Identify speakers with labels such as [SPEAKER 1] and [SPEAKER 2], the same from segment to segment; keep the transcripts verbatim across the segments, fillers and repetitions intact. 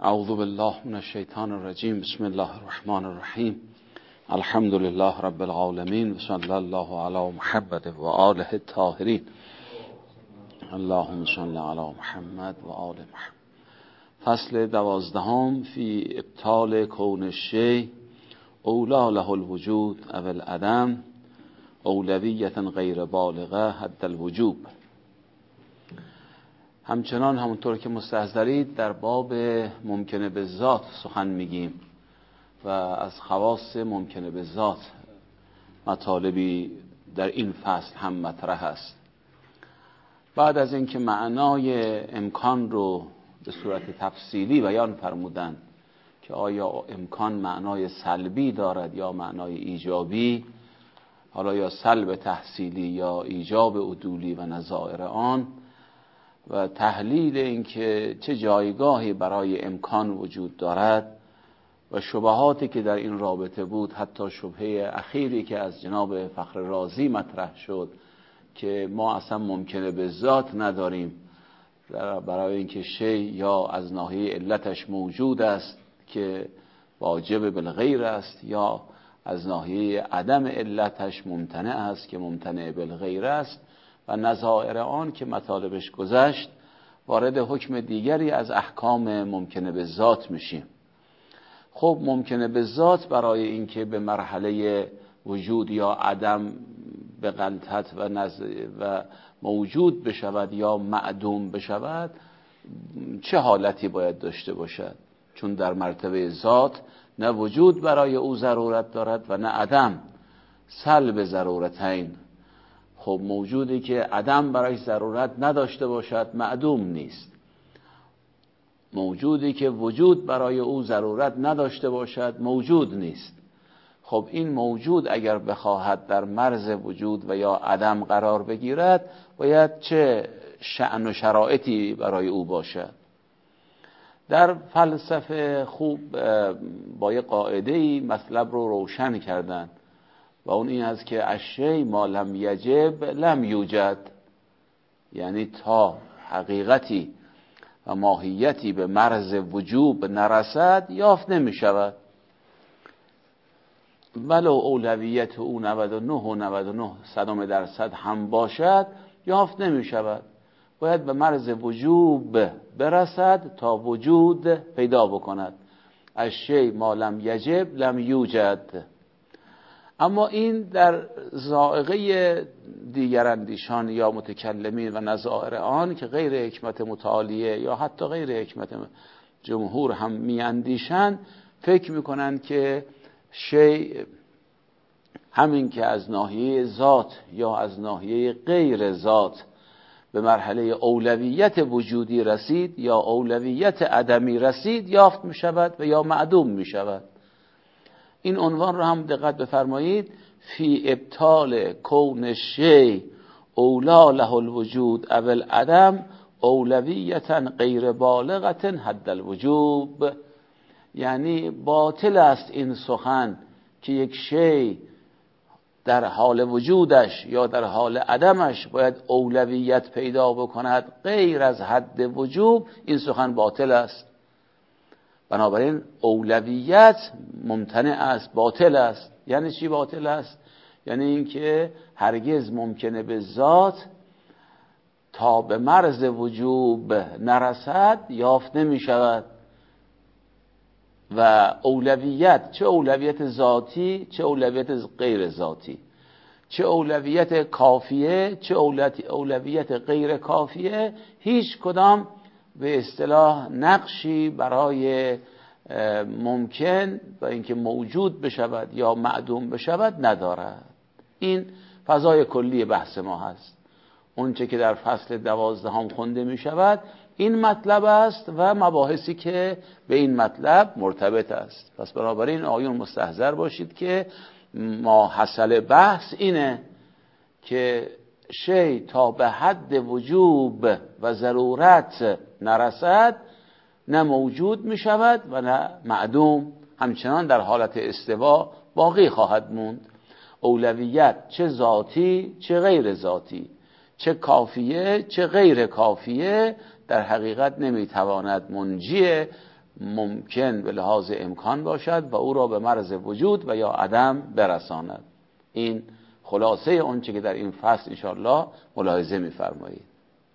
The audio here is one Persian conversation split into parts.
[SPEAKER 1] اعوذ بالله من الشیطان الرجیم. بسم الله الرحمن الرحیم. الحمد لله رب العالمین و صلی الله علی محمد و آله الطاهرین. اللهم صل علی محمد و آل محمد. فصل دوازدهم فی ابطال کون الشیء اولا له الوجود او العدم اولویت غیر بالغه حد الوجوب. همچنان همونطور که مستحضرید در باب ممکنه به ذات سخن میگیم و از خواص ممکنه به ذات مطالبی در این فصل هم مطرح است. بعد از اینکه معنای امکان رو به صورت تفصیلی بیان فرمودند که آیا امکان معنای سلبی دارد یا معنای ایجابی، حالا یا سلب تحصیلی یا ایجاب عدولی و نظائر آن، و تحلیل اینکه چه جایگاهی برای امکان وجود دارد و شبهاتی که در این رابطه بود، حتی شبهه اخیری که از جناب فخر رازی مطرح شد که ما اصلا ممکنه به ذات نداریم برای اینکه شی یا از ناحیه علتش موجود است که واجب بالغیر است یا از ناحیه عدم علتش ممتنع است که ممتنع بالغیر است و نظائر آن که مطالبش گذشت، وارد حکم دیگری از احکام ممکنه به ذات میشیم. خب ممکنه به ذات برای اینکه به مرحله وجود یا عدم به غلطت و, نز... و موجود بشود یا معدوم بشود چه حالتی باید داشته باشد؟ چون در مرتبه ذات نه وجود برای او ضرورت دارد و نه عدم، سلب ضرورتین. خب موجودی که عدم برای ضرورت نداشته باشد معدوم نیست، موجودی که وجود برای او ضرورت نداشته باشد موجود نیست. خب این موجود اگر بخواهد در مرز وجود و یا عدم قرار بگیرد باید چه شأن و شرایطی برای او باشد؟ در فلسفه خوب با یه قاعده‌ای مطلب رو روشن کردن و اون این است که الشیء ما لم یجب لم یوجد، یعنی تا حقیقتی و ماهیتی به مرز وجوب نرسد یافت نمی شود. ولو اولویت او نود و نه و نود و نه صدم درصد هم باشد یافت نمی شود. باید به مرز وجوب برسد تا وجود پیدا بکند. الشیء ما لم یجب لم یوجد. اما این در ذائقه دیگر اندیشان یا متکلمین و نظائر آن که غیر حکمت متعالیه یا حتی غیر حکمت جمهور هم می اندیشن، فکر میکنند که شیء همین که از ناحیه ذات یا از ناحیه غیر ذات به مرحله اولویت وجودی رسید یا اولویت عدمی رسید یافت می شود و یا معدوم می شود. این عنوان رو هم دقت بفرمایید: فی ابطال کون الشیء اولا له الوجود او العدم اولویتا غیر بالغه حد الوجوب. یعنی باطل است این سخن که یک شی در حال وجودش یا در حال عدمش باید اولویت پیدا بکند غیر از حد وجوب. این سخن باطل است. بنابراین اولویت ممتنع است، باطل است. یعنی چی باطل است؟ یعنی اینکه هرگز ممکنه به ذات تا به مرز وجوب نرسد یافت نمی شود. و اولویت، چه اولویت ذاتی چه اولویت غیر ذاتی، چه اولویت کافیه چه اولویت غیر کافیه، هیچ کدام به اصطلاح نقشی برای ممکن و اینکه موجود بشود یا معدوم بشود ندارد. این فضای کلی بحث ما هست. اون چه که در فصل دوازدهم خونده می شود این مطلب است و مباحثی که به این مطلب مرتبط است. پس بنابراین آیون مستحضر باشید که ما حاصل بحث اینه که شی تا به حد وجوب و ضرورت نرسد نه موجود می شود و نه معدوم، همچنان در حالت استوا باقی خواهد موند. اولویت چه ذاتی چه غیر ذاتی، چه کافیه چه غیر کافیه، در حقیقت نمیتواند منجی ممکن به لحاظ امکان باشد و او را به مرز وجود و یا عدم برساند. این خلاصه اون چه که در این فصل انشاءالله ملاحظه می‌فرمایید.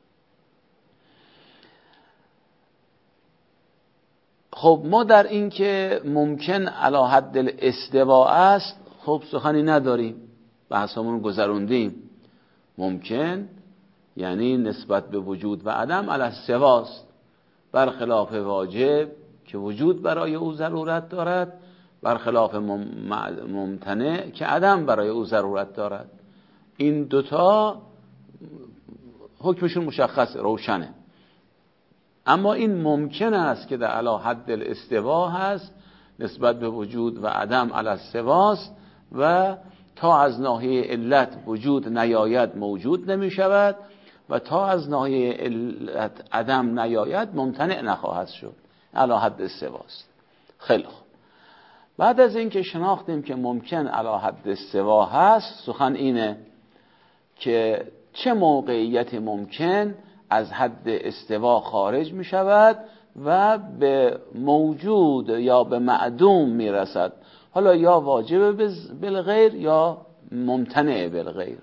[SPEAKER 1] خب ما در این که ممکن علی حد الاستواء است خب سخنی نداریم، بحثمون گذروندیم. ممکن یعنی نسبت به وجود و عدم علی السواست، برخلاف واجب که وجود برای او ضرورت دارد، برخلاف ممتنع که عدم برای او ضرورت دارد. این دوتا حکمشون مشخص روشنه. اما این ممکن است که در علی حد الاستوا هست، نسبت به وجود و عدم علی السواست و تا از ناحیه علت وجود نیاید موجود نمی شود و تا از ناحیه علت عدم نیاید ممتنع نخواهد شد. علی حد استواست. خیلی خوب. بعد از اینکه شناختیم که ممکن علی حد استوا هست، سخن اینه که چه موقعیت ممکن از حد استوا خارج می شود و به موجود یا به معدوم می رسد، حالا یا واجب بالغیر یا ممتنع بالغیر.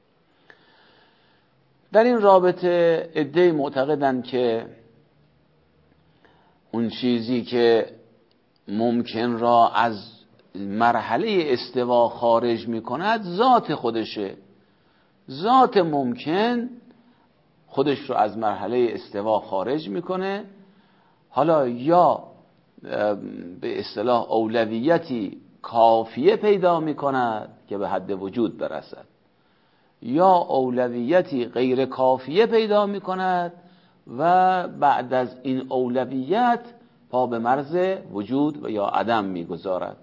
[SPEAKER 1] در این رابطه عده‌ای معتقدند که اون چیزی که ممکن را از مرحله استوا خارج می کند ذات خودشه. ذات ممکن خودش رو از مرحله استوا خارج میکنه. حالا یا به اصطلاح اولویتی کافیه پیدا میکند که به حد وجود برسد، یا اولویتی غیر کافیه پیدا میکند و بعد از این اولویت پا به مرز وجود و یا عدم میگذارد.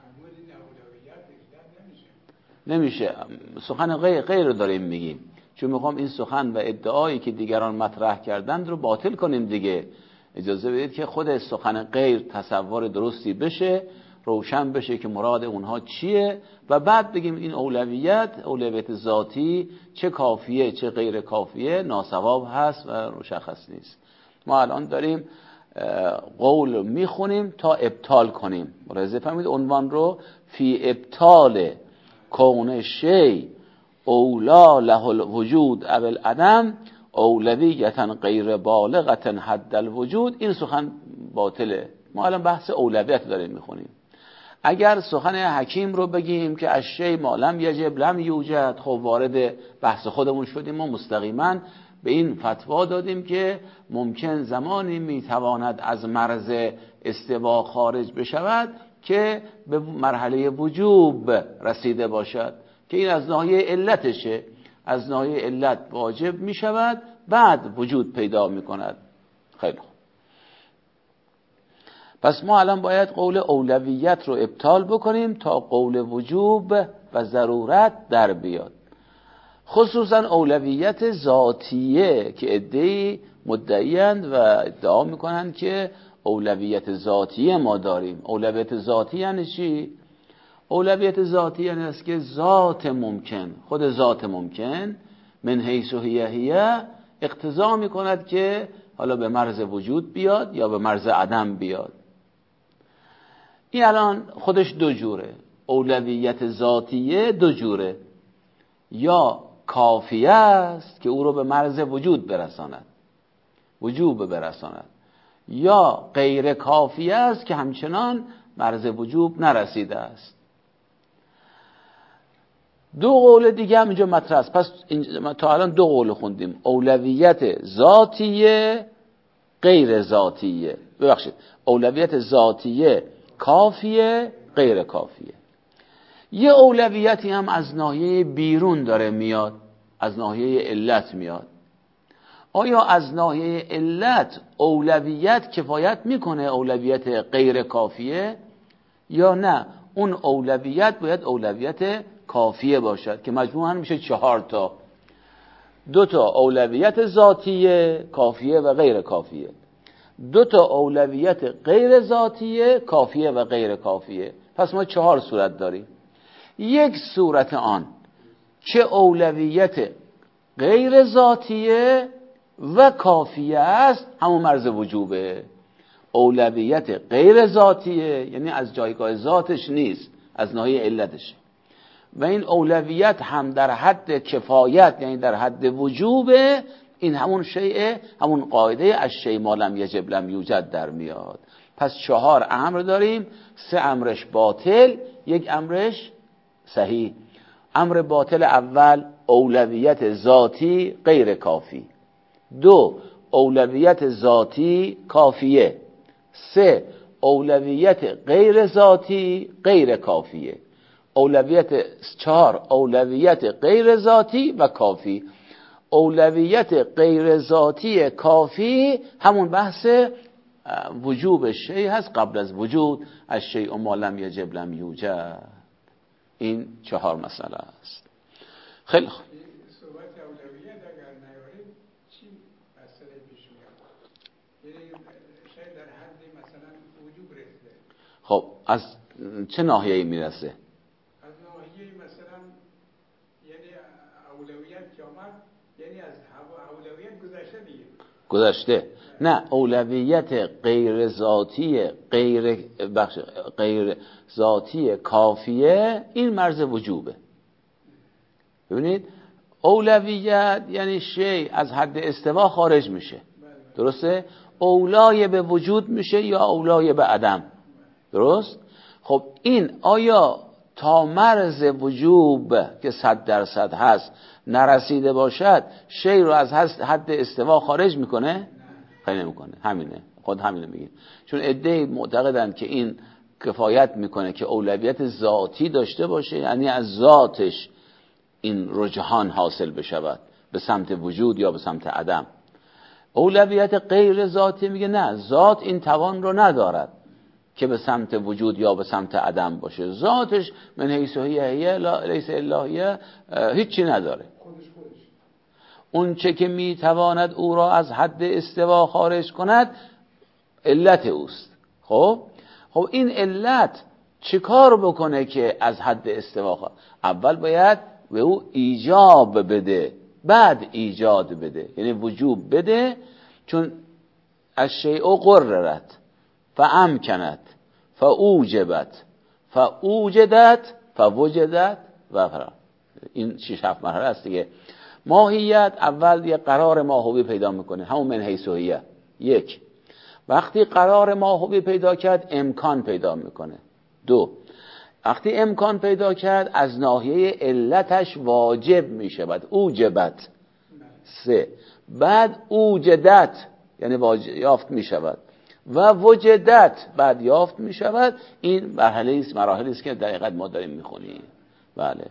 [SPEAKER 1] نمیشه. سخن غیر غیر رو داریم میگیم، چون میخوام این سخن و ادعایی که دیگران مطرح کردند رو باطل کنیم دیگه. اجازه بدید که خود سخن غیر تصور درستی بشه، روشن بشه که مراد اونها چیه و بعد بگیم این اولویت اولویت ذاتی چه کافیه چه غیر کافیه ناصواب هست و مشخص نیست. ما الان داریم قول میخونیم تا ابطال کنیم. ملاحظه فرمایید عنوان رو فی ابطال کون شی اولا له الوجود او العدم اولویتا غیر بالغتا حد الوجود. این سخن باطله. ما الان بحث اولویت داریم میخونیم. اگر سخن حکیم رو بگیم که الشیء ما لم یجب لم یوجد، خب وارد بحث خودمون شدیم. ما مستقیما به این فتوا دادیم که ممکن زمانی میتواند از مرز استوا خارج بشود که به مرحله وجوب رسیده باشد، که این از ناحیه علتشه. از ناحیه علت واجب می شود، بعد وجود پیدا می کند. خیلی خوب. پس ما الان باید قول اولویت رو ابطال بکنیم تا قول وجوب و ضرورت در بیاد. خصوصا اولویت ذاتیه که عده‌ای مدعیند و ادعا میکنند که اولویت ذاتیه ما داریم. اولویت ذاتی یعنی چی؟ اولویت ذاتی یعنی است که ذات ممکن، خود ذات ممکن من حیث هیه هیه اقتضا میکند که حالا به مرز وجود بیاد یا به مرز عدم بیاد. این الان خودش دو جوره. اولویت ذاتیه دو جوره، یا کافیه است که او رو به مرز وجود برساند، وجوب برساند، یا غیر کافیه است که همچنان مرز وجوب نرسیده است. دو قول دیگه هم اینجا مطرح است. پس تا الان دو قول خوندیم، اولویت ذاتیه غیر ذاتیه، ببخشید اولویت ذاتیه کافیه غیر کافیه. یه اولویتی هم از ناحیه بیرون داره میاد، از ناحیه علت میاد. آیا از ناحیه علت اولویت کفایت میکنه اولویت غیر کافیه یا نه؟ اون اولویت باید اولویت کافیه باشد که مجموعاً میشه چهار تا. دو تا اولویت ذاتیه کافیه و غیر کافیه، دو تا اولویت غیر ذاتیه کافیه و غیر کافیه. پس ما چهار صورت داریم. یک صورت آن که اولویت غیر ذاتیه و کافیه است همون مرز وجوبه. اولویت غیر ذاتیه، یعنی از جایگاه ذاتش نیست، از ناحیه علتشه. و این اولویت هم در حد کفایت، یعنی در حد وجوبه. این همون شیء، همون قاعده از شیء ما لم یجب لم یوجد در میاد. پس چهار امر داریم، سه امرش باطل، یک امرش صحیح. امر باطل اول اولویت ذاتی غیر کافی، دو اولویت ذاتی کافیه، سه اولویت غیر ذاتی غیر کافیه. اولویت چهار اولویت غیر ذاتی و کافی. اولویت غیر ذاتی کافی همون بحث وجوب شیء هست قبل از وجود، از شیء ما لم یجب لم یوجد. این چهار مسئله است. خیلی خوب.
[SPEAKER 2] صحبت اولویت اگر نیاریم چی مسئله پیش میاد؟ یعنی شاید در حد مثلا وجوب رسیده.
[SPEAKER 1] خب از چه ناحیه‌ای میرسه؟
[SPEAKER 2] از ناحیه مثلا یعنی اولویت که آمد یعنی از اولویت گذشته دیگه.
[SPEAKER 1] گذشته. نه، اولویت غیر ذاتی غیر بخش غیر ذاتی کافیه، این مرز وجوبه. ببینید اولویت یعنی شی از حد استوا خارج میشه، درسته؟ اولای به وجود میشه یا اولای به عدم، درست؟ خب این آیا تا مرز وجوب که صد درصد هست نرسیده باشد شی رو از حد استوا خارج میکنه؟ خیلی نمیکنه. همینه، خود همینه میگیم. چون عده‌ای معتقدن که این کفایت میکنه که اولویت ذاتی داشته باشه، یعنی از ذاتش این رجحان حاصل بشود به سمت وجود یا به سمت عدم. اولویت غیر ذاتی میگه نه، ذات این توان رو ندارد که به سمت وجود یا به سمت عدم باشه. ذاتش من حیث هی هی لیس الا هی هیچی نداره. اون چه که میتواند او را از حد استوا خارج کند علت اوست. خب خب این علت چه کار بکنه که از حد استوا خارج؟ اول باید به او ایجاب بده، بعد ایجاد بده، یعنی وجوب بده. چون الشیء قررت فامکنت فاوجبت فاوجدت فوجدت و فرا. این شش هفت مرحله است دیگه. ماهیت اول یه قرار ماهوی پیدا میکنه، همون من حیث هی. یک، وقتی قرار ماهوی پیدا کرد امکان پیدا میکنه. دو، وقتی امکان پیدا کرد از ناحیه علتش واجب میشود، اوجبت. سه، بعد اوجدت یعنی یافت میشود و وجدت بعد یافت میشود. این مرحله است، مراحلی است که در حقیقت ما داریم میخونیم. بله.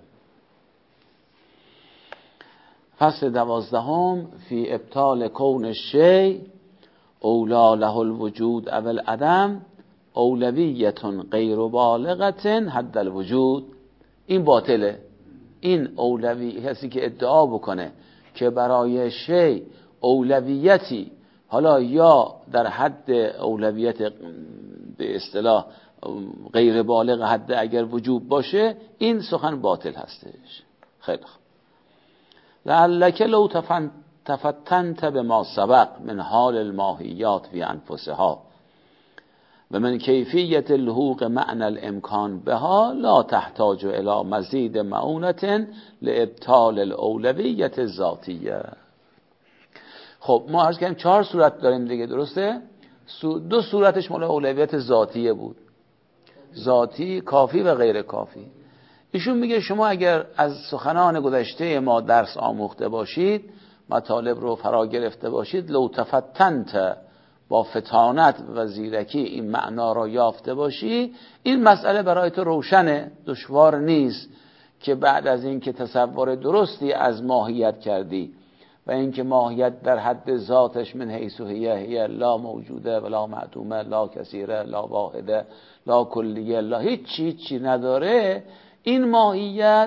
[SPEAKER 1] فصل دوازدهم فی ابطال کون الشیء اولا له الوجود او العدم اولویت غیر بالغت حد الوجود. این باطله. این اولوی کسی که ادعا بکنه که برای شی اولویتی، حالا یا در حد اولویت به اصطلاح غیر بالغ حد اگر وجوب باشه، این سخن باطل هستش. خیلی خوب. لعلک لو تفتنت بما سبق من حال الماهیات فی انفسها و من کیفیت الحوق معنى الامکان بها لا تحتاج الى مزید معونة لابطال الاولویت الذاتیه. خب ما عرض کردیم چهار صورت داریم دیگه، درسته؟ دو صورتش مال اولویت ذاتیه بود، ذاتی کافی و غیر کافی. ایشون میگه شما اگر از سخنان گذشته ما درس آموخته باشید، مطالب رو فرا گرفته باشید، لو تفتنت، با فتانت و زیرکی این معنا را یافته باشی، این مسئله برای تو روشنه، دشوار نیست که بعد از این که تصور درستی از ماهیت کردی و اینکه ماهیت در حد ذاتش من حیث هی هی لا موجوده ولا معدومه لا کثیره لا واحده لا کلیه لا هیچی هیچی نداره، این ماهیت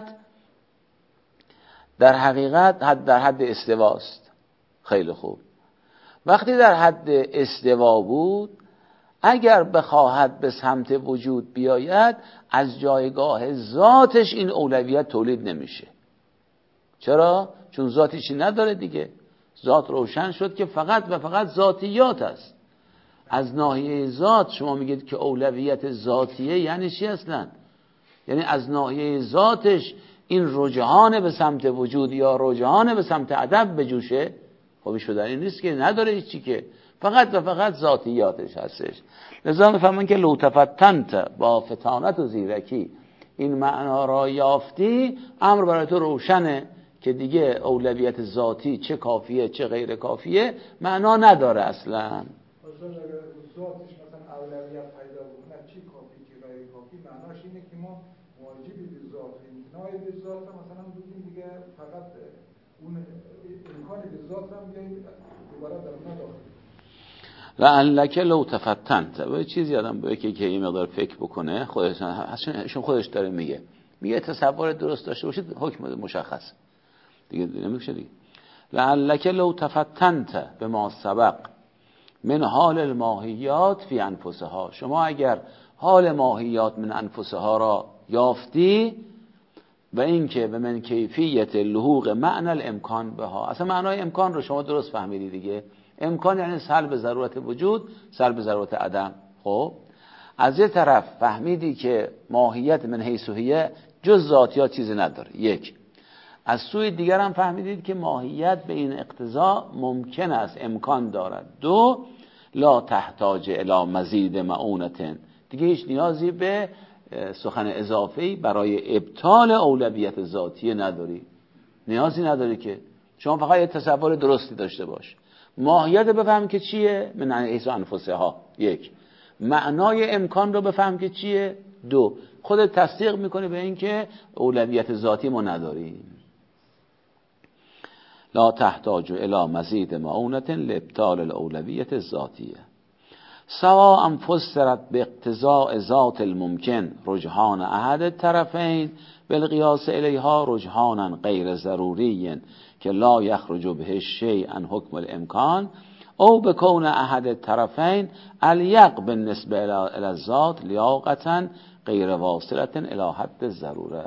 [SPEAKER 1] در حقیقت حد در حد استواست. خیلی خوب. وقتی در حد استوا بود، اگر بخواهد به سمت وجود بیاید، از جایگاه ذاتش این اولویت تولید نمیشه. چرا؟ چون ذاتیشی نداره دیگه. ذات روشن شد که فقط و فقط ذاتیات است. از ناحیه ذات شما میگید که اولویت ذاتیه، یعنی چی اصلا؟ یعنی از ناحیه ذاتش این رجحان به سمت وجود یا رجحان به سمت عدم بجوشه؟ خب شدنی نیست که، نداره هیچی که، فقط و فقط ذاتیاتش هستش. لذا میفهمن که لو تفتنت، با فتانت و زیرکی این معنا را یافتی، امر برای تو روشنه که دیگه اولویت ذاتی چه کافیه چه غیر کافیه معنا نداره اصلا.
[SPEAKER 2] اصلا اگر ذاتش مثلا اولویت پیدا بکنه چی کافی چی غیر کافی، معناش اینه که ما واجبی به ذات امتناعی به ذات مثلا بگیم دیگه، فقط اون امکان به ذات هم بیاییم دوباره در اون داخل.
[SPEAKER 1] لعلک لو تفتنت، و چیزی آدم به که یه مقدار فکر بکنه خودش، اصلا خودش داره میگه میگه تصور درست داشته باشید حکم مشخص دیگه نمیشه دیگه. لعلک لو تفتنت به ما سبق من حال الماهیات فی انفسها، شما اگر حال ماهیات من انفسها را یافتی و اینکه به من کیفیت لحوق معنی الامکان بها، اصلا معنای امکان رو شما درست فهمیدی دیگه. امکان یعنی سلب ضرورت وجود، سلب ضرورت عدم. خب از یه طرف فهمیدی که ماهیت من حیث هی جز ذاتیات چیزی نداره، یک. از سوی دیگر هم فهمیدید که ماهیت به این اقتضا ممکن است، امکان دارد. دو، لا تحتاج الی مزید معونتن، دیگه هیچ نیازی به سخن اضافه‌ای برای ابطال اولویت ذاتی نداری، نیازی نداری که شما فقط یه تصور درستی داشته باش. ماهیت بفهم که چیه، من حیث انفسها، یک. معنای امکان رو بفهم که چیه، دو. خودت تصدیق میکنی به این که اولویت ذاتی ما نداریم. لا تحتاج الی مزید معونة لابطال الاولویت الذاتیه. سواء فسرت باقتضاء ذات الممکن رجحان احد الطرفین بالقیاس الیها رجحانا غیر ضروری که لا یخرج به الشیء عن حکم الامکان، او بکون احد الطرفین الیق بالنسبه الی الذات لیاقتا غیر واصلة الی حد الضروره.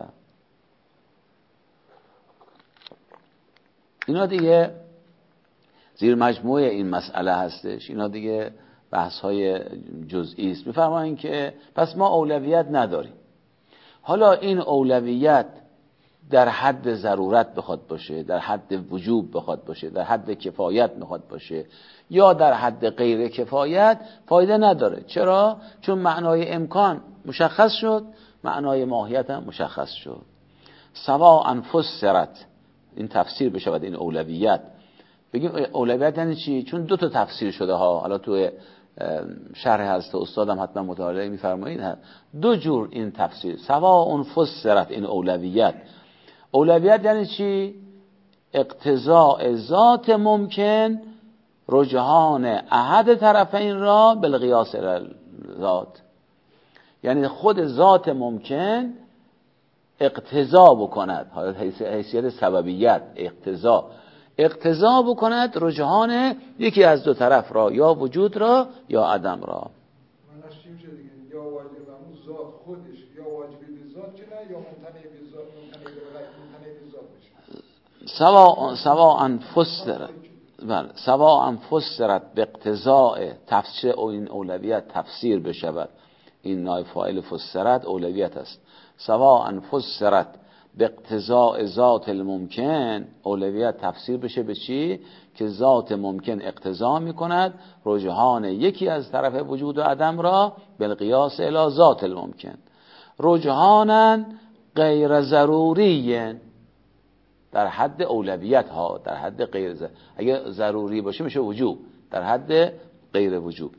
[SPEAKER 1] اینا دیگه زیر مجموعه این مسئله هستش، اینا دیگه بحث های جزئی است. میفرمایند که پس ما اولویت نداریم. حالا این اولویت در حد ضرورت بخواد باشه، در حد وجوب بخواد باشه، در حد کفایت بخواد باشه، یا در حد غیر کفایت، فایده نداره. چرا؟ چون معنای امکان مشخص شد، معنای ماهیت هم مشخص شد. سواء فسرت، این تفسیر بشود این اولویت. بگیم اولویت یعنی چی؟ چون دو تا تفسیر شده ها، حالا تو شرح هست استادم حتما مطالعه می‌فرمایید، دو جور این تفسیر. سواء فسرت، این اولویت. اولویت یعنی چی؟ اقتضاء ذات ممکن رجحان احد طرفین را بالقیاس ذات، یعنی خود ذات ممکن اقتضا بکند، حیثیت سببیت، اقتضا اقتضا بکند رجحان یکی از دو طرف را، یا وجود را یا عدم را.
[SPEAKER 2] معنیش چی میشه دیگه؟ یا واجب همون ذات خودش، یا واجبی به ذات چه نه، یا ممتنع به ذات، ممتنع به غیر، ممتنع به ذات بشه.
[SPEAKER 1] سواء سواء فسرت، بله، سواء فسرت به اقتضاء تفسیر او این اولویت تفسیر بشود. این نائب فاعل فسرت اولویت است. سواء فسرت به اقتضاء ذات الممکن، اولویت تفسیر بشه به چی؟ که ذات ممکن اقتضا میکند رجحان یکی از طرف وجود و عدم را بالقیاس الی ذات الممکن رجحانا غیر ضروری، در حد اولویت ها، در حد غیر ضروری. اگه ضروری باشه میشه وجوب، در حد غیر وجوب.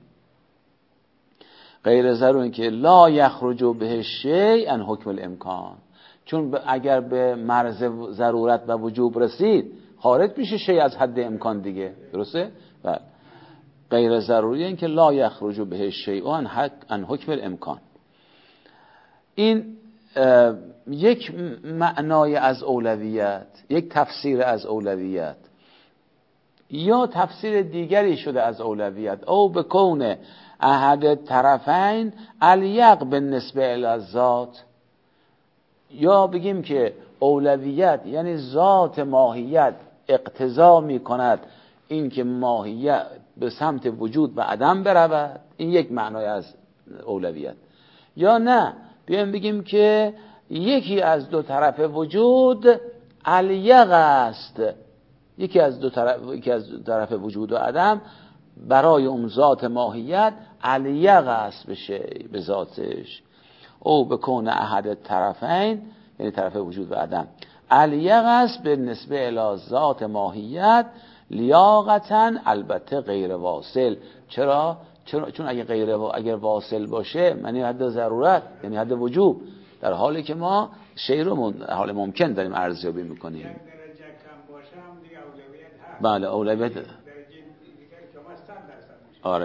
[SPEAKER 1] غیر ضروری که لا یخرج به شیء عن حکم الامکان، چون اگر به مرز ضرورت و وجوب رسید خارج میشه شیء از حد امکان دیگه، درسته؟ بله. غیر ضروری این که لا یخرج به شیء عن حکم الامکان. این یک معنای از اولویت، یک تفسیر از اولویت. یا تفسیر دیگری شده از اولویت، او بکون احد طرفین الیق بالنسبه الی الذات، یا بگیم که اولویت یعنی ذات ماهیت اقتضا می کند این که ماهیت به سمت وجود و عدم برود، این یک معنای از اولویت. یا نه بیایم بگیم که یکی از دو طرف وجود الیق است، یکی از دو طرف یکی از دو طرف وجود و عدم برای اون ذات ماهیت الیق است بشه به ذاتش. او بکون احد طرفین، یعنی طرف وجود و عدم الیق است به نسبه الی ذات ماهیت لیاقتن، البته غیر واصل. چرا؟ چرا؟ چون اگه غیر و... اگر واصل باشه معنی حد ضرورت، یعنی حد وجوب، در حالی که ما شی رو من... حال ممکن داریم ارزیابی میکنیم.
[SPEAKER 2] درجه کم باشه هم دیگه اولویت هست.
[SPEAKER 1] بله اولویت
[SPEAKER 2] درجه دیگه کم است صد درصد میشه.
[SPEAKER 1] آره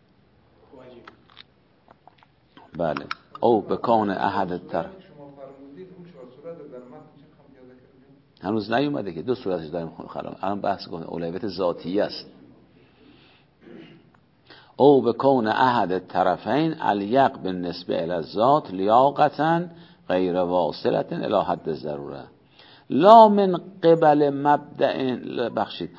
[SPEAKER 2] واجب.
[SPEAKER 1] بله. او بکان احد طرف،
[SPEAKER 2] شما فرمودید اون چهار صورت در متن چه خواهم پیاده کردیم؟
[SPEAKER 1] هنوز نیومده که دو صورتش داریم خلام. الان بحث کنیم اولویت ذاتی است. او بکون احد طرفین الیق بالنسبه الی الذات لیاقتا غیر واصله الی حد الضروره لا من قبل مبدأ، بخشید،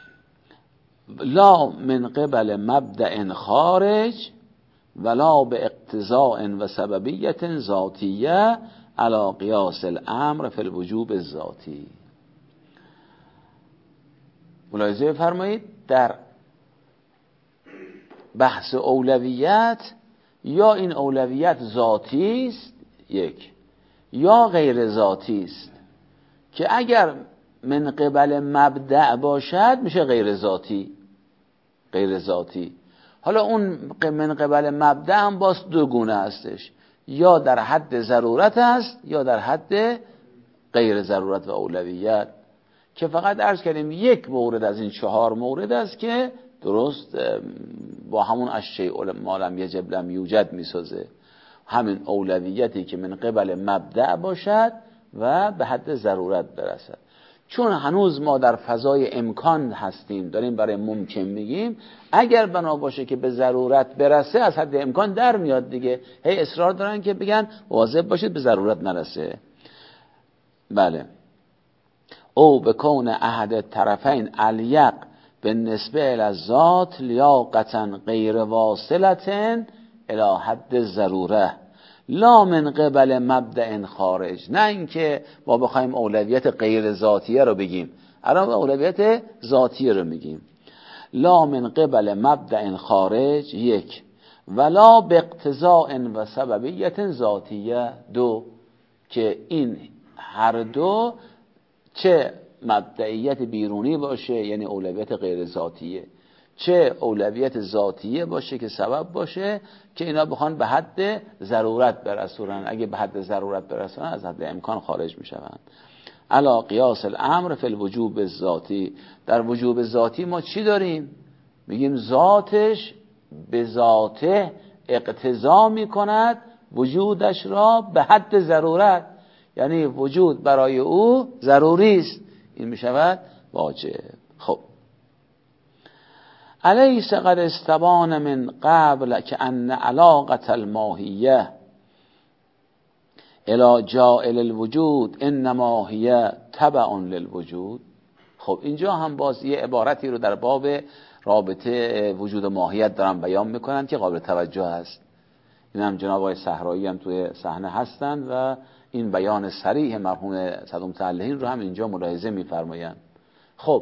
[SPEAKER 1] لا من قبل مبدأ خارج ولا به اقتضاء و سببیت ذاتیه علی قیاس الامر فی الوجوب الذاتی. ملاحظه فرمایید در بحث اولویت یا این اولویت ذاتی است یک، یا غیر ذاتی است، که اگر من قبل مبدأ باشد میشه غیر ذاتی. غیر ذاتی حالا اون من قبل مبدأ هم باز دو گونه هستش، یا در حد ضرورت است یا در حد غیر ضرورت و اولویت، که فقط عرض کردیم یک مورد از این چهار مورد است که درست با همون اشیاء ما لم یجب لم یوجد میسازه، همین اولویتی که من قبل مبدأ باشد و به حد ضرورت برسد. چون هنوز ما در فضای امکان هستیم، داریم برای ممکن میگیم، اگر بنا باشه که به ضرورت برسه از حد امکان در میاد دیگه. هی اصرار دارن که بگن واظب باشید به ضرورت نرسه. بله. او بکون احد طرفین الیق به نسبه الذات لیاقتا غیر واصلتن الی حد ضروره لا من قبل مبدأ خارج. نه اینکه ما بخوایم اولویت غیر ذاتیه رو بگیم، الان اولویت ذاتیه رو میگیم. لا من قبل مبدأ خارج یک، ولا باقتضاء و سببیت ذاتیه دو، که این هر دو چه مبدئیت بیرونی باشه یعنی اولویت غیر ذاتیه، چه اولویت ذاتیه باشه که سبب باشه، که اینا بخوان به حد ضرورت برسونن. اگه به حد ضرورت برسونن از حد امکان خارج میشوند. علا قیاس الامر فی الوجوب الذاتی. در وجوب ذاتی ما چی داریم؟ میگیم ذاتش به ذاته اقتضا میکند وجودش را به حد ضرورت، یعنی وجود برای او ضروری است، این میشود واجب. خب الیس قد استبان من قبل که ان علاقة الماهیه الى جائل الوجود انما هی تبع للوجود. خب اینجا هم باز یه عبارتی رو در باب رابطه وجود و ماهیت دارن بیان میکنن که قابل توجه هست. این هم جناب آقای صحرایی هم توی صحنه هستن و این بیان صریح مرحوم صدوق متعلحین رو هم اینجا ملاحظه میفرمایند. خب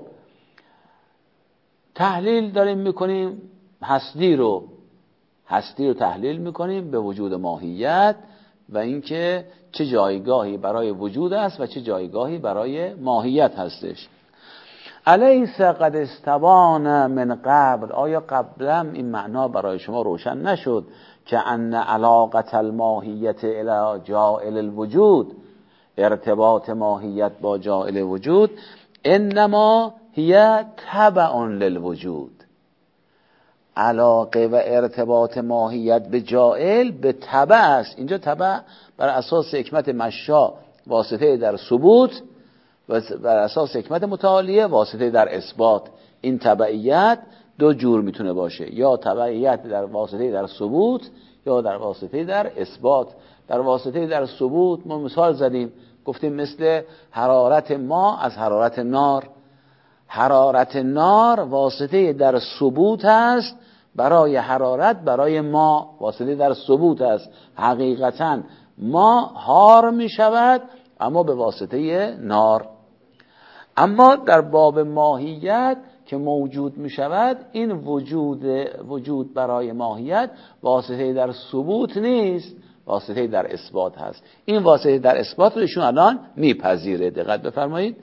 [SPEAKER 1] تحلیل داریم میکنیم، هستی رو هستی رو تحلیل میکنیم به وجود ماهیت و اینکه چه جایگاهی برای وجود است و چه جایگاهی برای ماهیت هستش. الیس قد استبان من قبل، آیا قبلا این معنا برای شما روشن نشد که ان علاقة الماهیت الی جائل الوجود، ارتباط ماهیت با جائل وجود، انما هی تبع للوجود. علاقه و ارتباط ماهیت به جائل به تبع است. اینجا تبع بر اساس حکمت مشا واسطه در ثبوت و بر اساس حکمت متعالیه واسطه در اثبات. این تبعیت دو جور میتونه باشه، یا تبعیت در واسطه در ثبوت یا در واسطه در اثبات. در واسطه در ثبوت ما مثال زدیم، گفتیم مثل حرارت ما از حرارت نار، حرارت نار واسطه در ثبوت است برای حرارت، برای ما واسطه در ثبوت است. حقیقتا ما حار می شود اما به واسطه نار. اما در باب ماهیت که موجود می شود، این وجود وجود برای ماهیت واسطه در ثبوت نیست، واسطه در اثبات هست. این واسطه در اثبات رو ایشون الان میپذیره. دقت بفرمایید.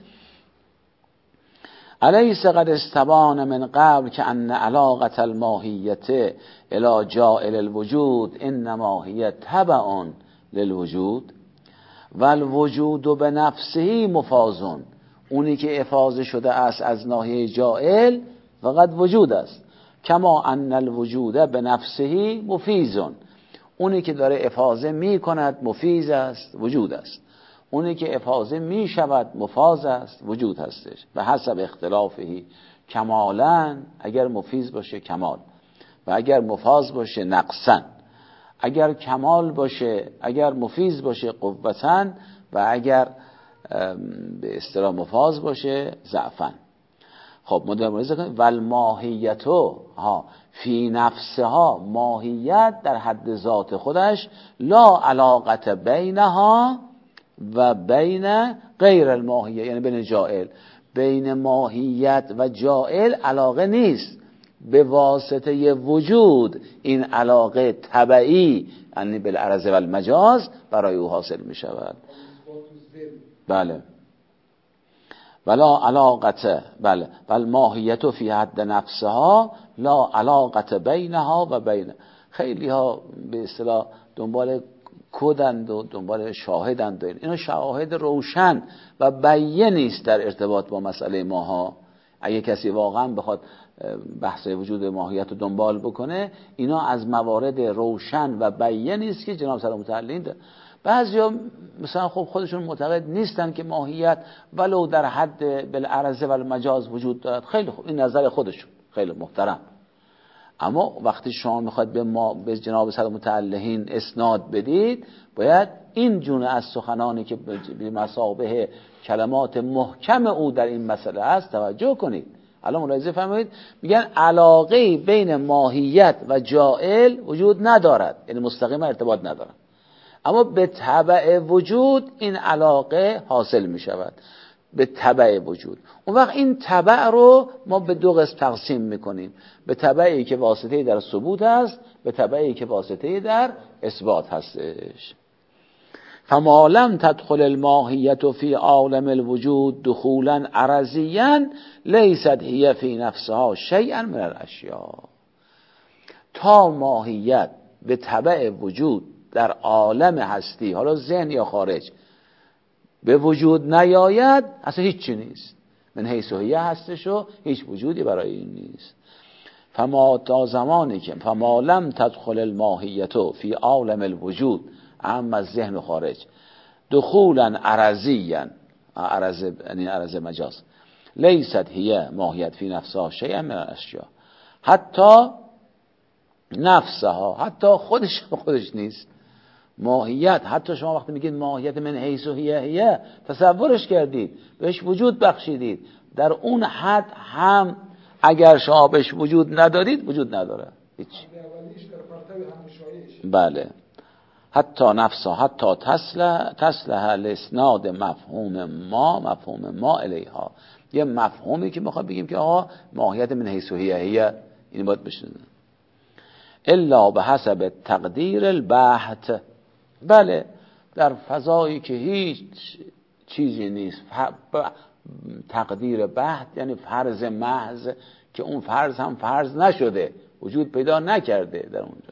[SPEAKER 1] الیس قد استبان من قبل که ان علاقه الماهیت الی جائل الوجود انما هی تبع للوجود و الوجود بنفسه مفاض. اونی که افاضه شده است از ناحیه جائل فقط وجود است. کما ان الوجود بنفسه مفیض. اونی که داره افاضه می کند مفیض است، وجود است. اونی که افاضه می شود مفاض است، وجود هستش. و حسب اختلافهی کمالاً، اگر مفیض باشه کمال و اگر مفاض باشه نقصاً، اگر کمال باشه، اگر مفیض باشه قوتاً و اگر به اصطلاح مفاض باشه ضعفاً. خب مدرمانیزه کنیم والماهیتو ها فی نفسها، ماهیت در حد ذات خودش لا علاقت بینها و بین غیر الماهیه، یعنی بین جائل، بین ماهیت و جائل علاقه نیست. به واسطه وجود این علاقه طبعی یعنی بالعرض و المجاز برای او حاصل می شود. بله. ولا علاقت بله بل ماهیت فی حد نفسها لا علاقت بینها و بین. خیلی ها به اصطلاح دنبال کدند و دنبال شاهدند. اینا شواهد روشن و بیان نیست در ارتباط با مسئله ماها. اگه کسی واقعا بخواد بحث وجود ماهیت رو دنبال بکنه، اینا از موارد روشن و بیان نیست که جناب سلام متعلین ده. بعضیا مثلا خب خودشون معتقد نیستن که ماهیت ولو در حد بالعرض و المجاز وجود دارد. خیلی خوب، این نظر خودشون، خیلی محترم. اما وقتی شما میخواد به ما به جناب سلام متعلین اسناد بدید، باید این جون از سخنانی که به مثابه کلمات محکم او در این مسئله است توجه کنید. الان ملاحظه فرمایید، میگن علاقه بین ماهیت و جائل وجود ندارد، یعنی مستقیما ارتباط ندارد، اما به تبع وجود این علاقه حاصل می شود، به تبع وجود. اون وقت این تبع رو ما به دو قسم تقسیم میکنیم، به تبعی که واسطه در ثبوت است، به تبعی که واسطه در اثبات هستش. فما لم تدخل الماهیت فی عالم الوجود دخولا عرضیا لیست هی فی نفسها شیئا من الاشیاء. تا ماهیت به تبع وجود در عالم هستی، حالا ذهن یا خارج، به وجود نیاید، اصلا هیچی نیست. من حیث هی هستش و هیچ وجودی برای این نیست. فما تا زمانی که فما لم تدخل الماهیت فی عالم الوجود، اما از ذهن و خارج، دخولا عرضیا، عرض یعنی عرض مجاز، لیست هی ماهیت فی نفسها شیئا من الاشیاء، حتی نفسها، حتی خودش خودش نیست. ماهیت، حتی شما وقتی میگید ماهیت من حیث و هی هی، تصورش کردید، بهش وجود بخشیدید، در اون حد هم اگر شما بهش وجود ندادید وجود نداره هیچ. بله. حتی نفسها حتی تسلح تسلح لاسناد مفهوم ما مفهوم ما الیها. یه مفهومی که میخواد بگیم که آقا ماهیت من حیث و هی هی، این باید بشنه الا به حسب تقدیر البحث. بله، در فضایی که هیچ چیزی نیست، تقدیر بحث یعنی فرض محض که اون فرض هم فرض نشده، وجود پیدا نکرده در اونجا.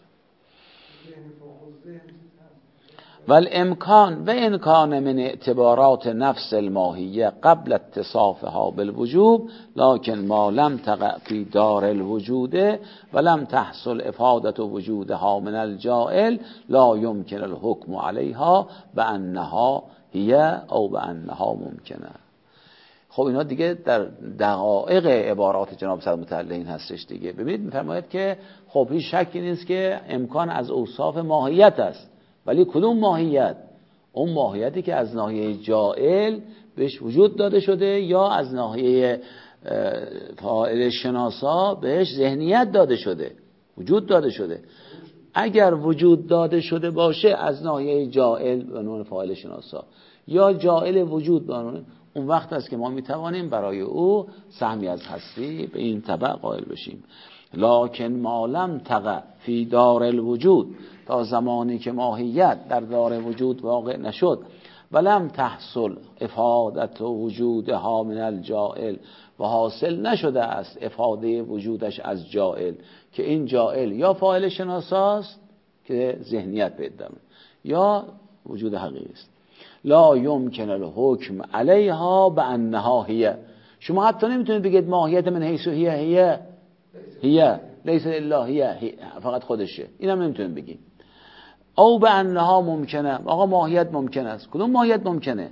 [SPEAKER 1] ول امکان و امکان من اعتبارات نفس الماهیه قبل اتصافها بالوجوب لكن ما لم تقع فی دار الوجود ولم تحصل افاده وجودها من الجائل لا يمكن الحكم عليها بانها هي او بانها ممکنه. خب اینا دیگه در دقایق عبارات جناب سلام متعلین هستش دیگه. ببینید میفرماید که خب هیچ شکی نیست که امکان از اوصاف ماهیت است، ولی کدوم ماهیت؟ اون ماهیتی که از ناحیه جائل بهش وجود داده شده یا از ناحیه فاعل شناسا بهش ذهنیت داده شده، وجود داده شده. اگر وجود داده شده باشه از ناحیه جائل به عنوان فاعل شناسا یا جائل وجود به عنوان، اون وقت است که ما میتوانیم برای او سهمی از هستی به این طبع قائل بشیم. لکن ما لم تقع فی دار الوجود، تا زمانی که ماهیت در دار وجود واقع نشد، ولم تحصل افادت وجودها من الجائل، و حاصل نشده است افاده وجودش از جائل، که این جائل یا فاعل شناساست که ذهنیت پیدا کنه یا وجود حقیقی است. لا یمکن الحکم علیها بانها هی، شما حتی نمیتونید بگید ماهیت من حیث هی هی هی لیس الا هی، فقط خودشه، اینم نمیتونید بگید. او بانها ممکنه، آقا ماهیت ممکن است. کدوم ماهیت ممکنه؟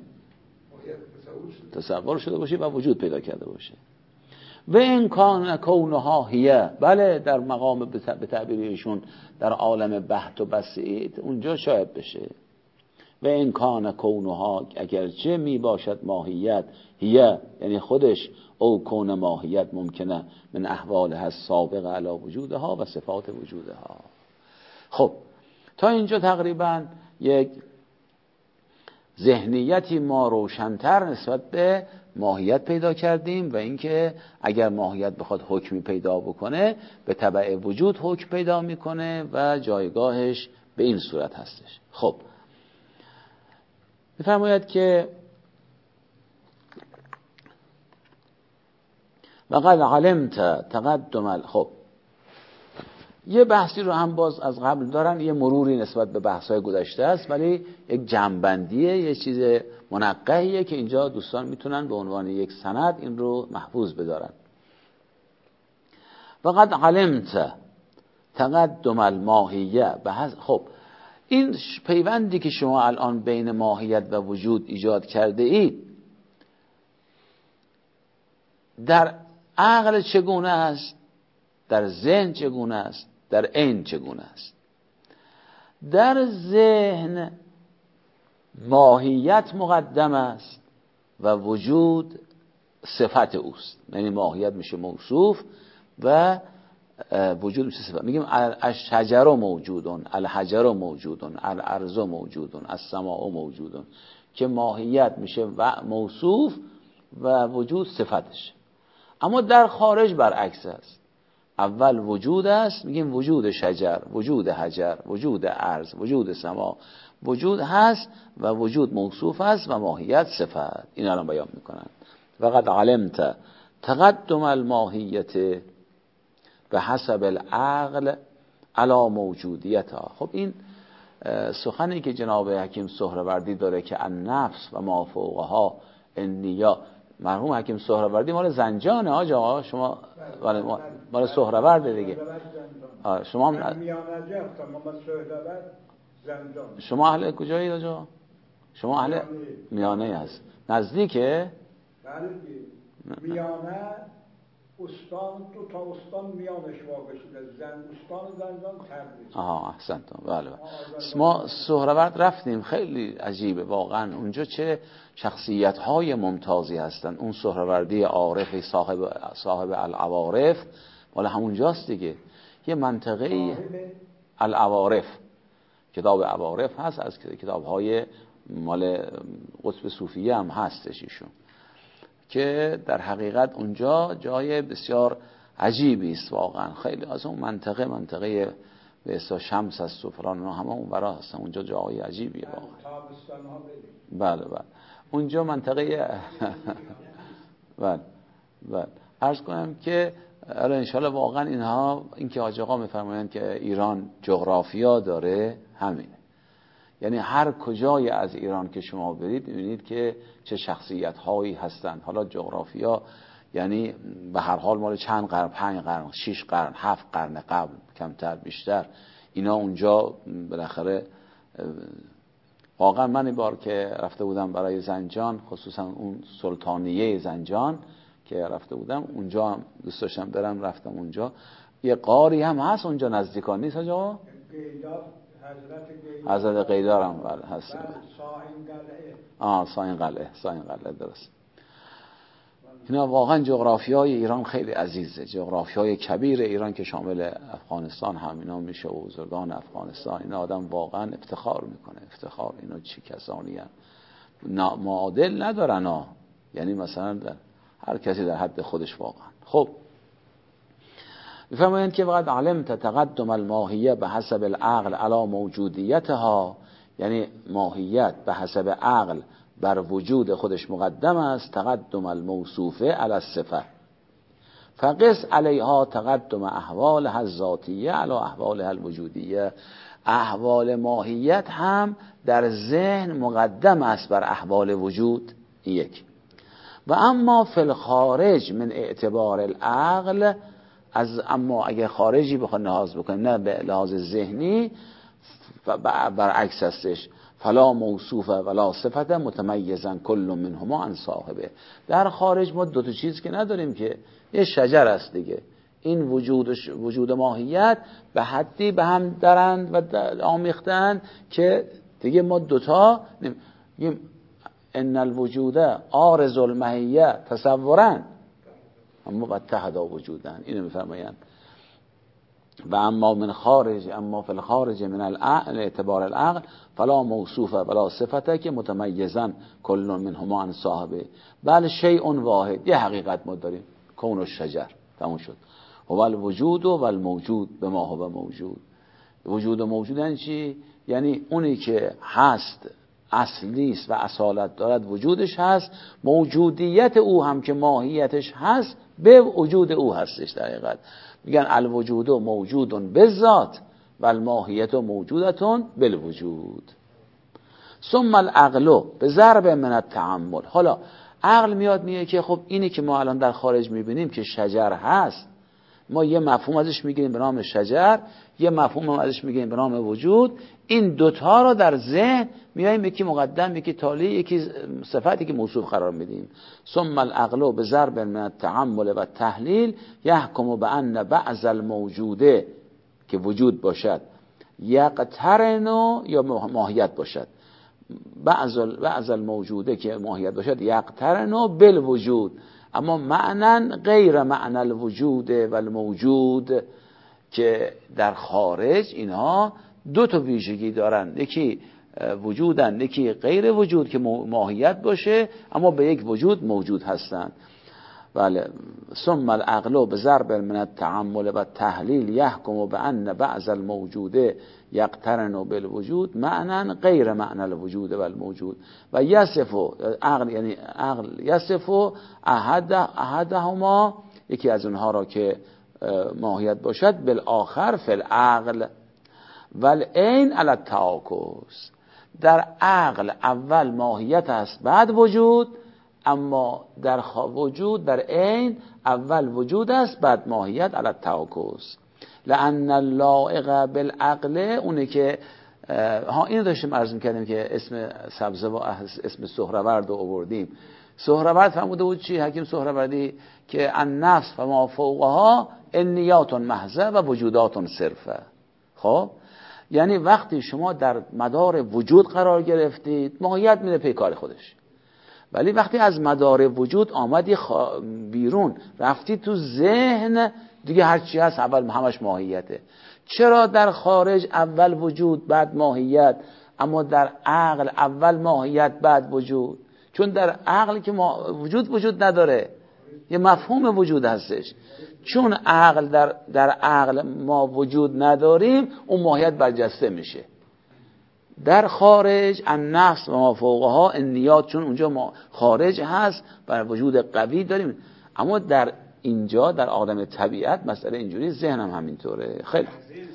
[SPEAKER 1] تصور شده باشه و وجود پیدا کرده باشه. و این کان کونها هی، بله در مقام به تعبیر ایشون در عالم بحث و بسیط اونجا شاید بشه. و این کان کونها، اگرچه می باشد ماهیت هی یعنی خودش، او کون ماهیت ممکنه من احوال هست سابق علی وجودها و صفات وجودها. خب تا اینجا تقریبا یک ذهنیتی ما روشن‌تر نسبت به ماهیت پیدا کردیم و اینکه اگر ماهیت بخواد حکمی پیدا بکنه به تبع وجود حکم پیدا میکنه و جایگاهش به این صورت هستش. خب میفرماید که وقد علمت تقدم. خب یه بحثی رو هم باز از قبل دارن، یه مروری نسبت به بحث‌های گذشته است، ولی یک جنبندیه، یه چیز منقحیه که اینجا دوستان میتونن به عنوان یک سند این رو محفوظ بدارن. وقد علمت تقدم الماهیه. خب این پیوندی که شما الان بین ماهیت و وجود ایجاد کرده اید در عقل چگونه است، در ذهن چگونه است، در عین چگونه است؟ در ذهن ماهیت مقدم است و وجود صفت اوست، یعنی ماهیت میشه موصوف و وجود میشه صفت. میگیم الشجر موجودون، الحجر موجودون، الارض موجودون، السماء موجودون، که ماهیت میشه و موصوف و وجود صفتش. اما در خارج برعکس است، اول وجود است، میگیم وجود شجر، وجود حجر، وجود ارض، وجود سما، وجود هست و وجود موصوف است و ماهیت صفت. این الان بیان میکنن. وقد علمت تقدم الماهیت به حسب العقل علی موجودیتها. خب این سخنی که جناب حکیم سهروردی داره که النفس و ما فوقها النیا، مرحوم حکیم سهروردی مال زنجانه آجا، شما مال مال سهرورده دیگه. آره شما هم شما اهل کجایی آجا؟ شما اهل میانه هست، نزدیکه؟
[SPEAKER 2] میانه استان، دو تا استان میانش واقع شده، زن استان زنجان تبریز.
[SPEAKER 1] آها احسنتم. بله بله. ما سهرورد رفتیم، خیلی عجیبه واقعا اونجا چه شخصیت های ممتازی هستن. اون سهروردی عارف صاحب صاحب العوارف مال همونجاست دیگه، یه منطقه العوارف، کتاب عوارف هست از کتاب های مال قطب صوفیه هم هستش ایشون، که در حقیقت اونجا جای بسیار عجیبی است واقعا. خیلی از اون منطقه منطقه به اصطلاح شمس است و فلان و همه اون ورا هستن، اونجا جای عجیبیه واقعا. بله بله اونجا منطقه بله بله. عرض کنم که الان انشالله واقعا اینها، این که حاج آقا میفرمایند که ایران جغرافیا داره، همینه. یعنی هر کجای از ایران که شما برید می‌بینید که چه شخصیت هایی هستند. حالا جغرافیا یعنی به هر حال مال چند قرن، پنج قرن، شش قرن، هفت قرن قبل، کمتر بیشتر، اینا اونجا بالاخره. واقعا من این بار که رفته بودم برای زنجان، خصوصا اون سلطانیه زنجان که رفته بودم اونجا، هم دوست داشتم برم، رفتم اونجا. یه غاری هم هست اونجا نزدیکان نیست آجا؟ حضرت قیدار هم بله هست. آه ساین قلعه، ساین قلعه درست. اینا واقعا جغرافیای ایران خیلی عزیزه، جغرافیای کبیر ایران که شامل افغانستان هم اینا میشه و بزرگان افغانستان، اینا آدم واقعا افتخار میکنه. افتخار اینا چی کسانی هم معادل ندارن ها. یعنی مثلا در هر کسی در حد خودش واقعا. خب میفرمایند که وقد علمت تقدم الماهیه به حسب العقل علی موجودیتها، یعنی ماهیت به حسب عقل بر وجود خودش مقدم است، تقدم الموصوفه علی الصفه فقس علیها تقدم احوالها الذاتیه علی احوالها الوجودیه. احوال ماهیت هم در ذهن مقدم است بر احوال وجود. یک. و اما فی الخارج من اعتبار العقل، از اما اگر خارجی بخواد لحاظ بکنیم نه به لحاظ ذهنی برعکس هستش، فلا موصوف ولا صفت متمیزا کل منهما عن صاحبه. در خارج ما دو تا چیز که نداریم که، یه شجر است دیگه، این وجود وجود ماهیت به حدی به هم درند و آمیختند که دیگه ما دوتا نیم. ان الوجود عارض الماهیه تصورا اما متحدا وجودن، اینو میفرمایند. و اما من خارج، اما فی الخارج من العقل اعتبار العقل فلا موصوف ولا صفته که متمیزا کل منهما عن صاحبه، بل شیء واحد، یه حقیقت ما داریم، کون الشجر، تموم شد. هو الوجود و الموجود به ما هو موجود. وجود و موجود یعنی چی؟ یعنی اونی که هست اصلی است و اصالت دارد وجودش هست، موجودیت او هم که ماهیتش هست به وجود او هستش. در حقیقت میگن الوجود موجود بالذات و الماهیت موجودت بالوجود. ثم العقل به ضرب من التعمل. حالا عقل میاد میگه که خب اینی که ما الان در خارج میبینیم که شجر هست، ما یه مفهوم ازش میگیریم به نام شجر، یه مفهوم ازش میگیریم به نام وجود. این دوتا رو در ذهن میایم یکی مقدم یکی تالی، یکی صفتی که موصوف قرار میدیم. ثم العقل به ضرب من التعمل و تحلیل یحکم بان بعض الموجوده که وجود باشد یقترن یا ماهیت باشد، بعض بعض الموجوده که ماهیت باشد یقترن بالوجود، اما معنا غیر معنی الوجود و الموجود، که در خارج اینها دو تا ویژگی دارن، یکی وجودن یکی غیر وجود که ماهیت باشه اما به یک وجود موجود هستند. بله. ثم العقل به ضرب من التعمل و تحلیل یحکم بان بعض الموجوده یقترن بالوجود معنا غیر معنی الوجود و الموجود و یصف عقل، یعنی عقل یصف احد احدهما، یکی از اونها را که ماهیت باشد، بالآخر فی العقل والعین علی التعاکس. در عقل اول ماهیت است بعد وجود، اما در وجود در عین اول وجود است بعد ماهیت علی التعاکس. لأن اللائق بالعقل، اونه که ها اینو داشتیم عرض می‌کردیم که اسم سبزه و اسم سهرورد رو آوردیم. سهرورد فرموده بود چی حکیم سهروردی؟ که النفس و ما فوقها انیات محضه و وجودات صرفه. خب یعنی وقتی شما در مدار وجود قرار گرفتید ماهیت میره پی کار خودش، ولی وقتی از مدار وجود آمدی خ... بیرون رفتی تو ذهن دیگه هرچی هست اول همش ماهیته. چرا در خارج اول وجود بعد ماهیت، اما در عقل اول ماهیت بعد وجود؟ چون در عقل که ما وجود وجود نداره، یه مفهوم وجود هستش. چون عقل در در عقل ما وجود نداریم اون ماهیت برجسته میشه. در خارج النفس و ما فوقها النیات، چون اونجا ما خارج هست بر وجود قوی داریم، اما در اینجا در عالم طبیعت مسئله اینجوری، ذهن هم همینطوره. خیلی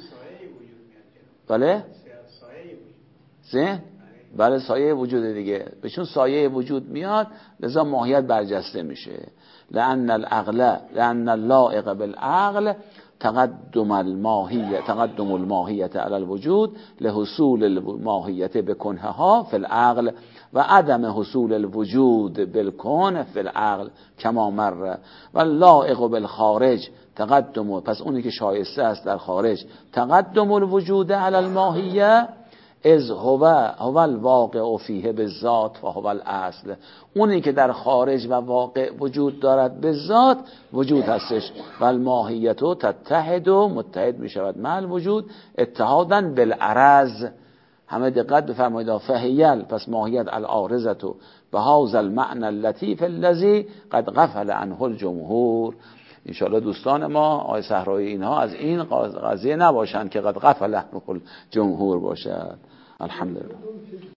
[SPEAKER 1] بله ذهن بله سایه وجود دیگه، بهشون سایه وجود میاد لذا ماهیت برجسته میشه. لأن العقل لأن اللائق بالعقل تقدم الماهیه تقدم الماهیت علی الوجود لحصول الماهیت بکنها فی العقل و عدم حصول الوجود بالکون فی العقل کما مر. و اللائق بالخارج تقدم، پس اونی که شایسته است در خارج تقدم الوجود علی الماهیه، از هو هو الواقع فیه بالذات و هو الاصل. اونی که در خارج و واقع وجود دارد به ذات وجود هستش. و الماهیت تتحد و متحد می شود مع الوجود اتحادا بالعرض. همه دقت بفرمایید. فهیل پس ماهیت العارضه به هذا المعنى اللطیف الذی قد غفل عنه الجمهور. انشاءالله دوستان ما آقای صحرایی اینها از این قضیه نباشند که قد غفل عنه الجمهور باشد. الحمدلله.